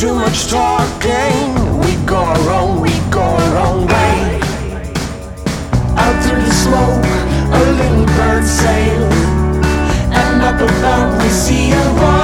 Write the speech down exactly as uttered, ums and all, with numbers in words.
too much talking. We go our own, we go our own way. Out through the smoke, a little bird sails, and up above we see a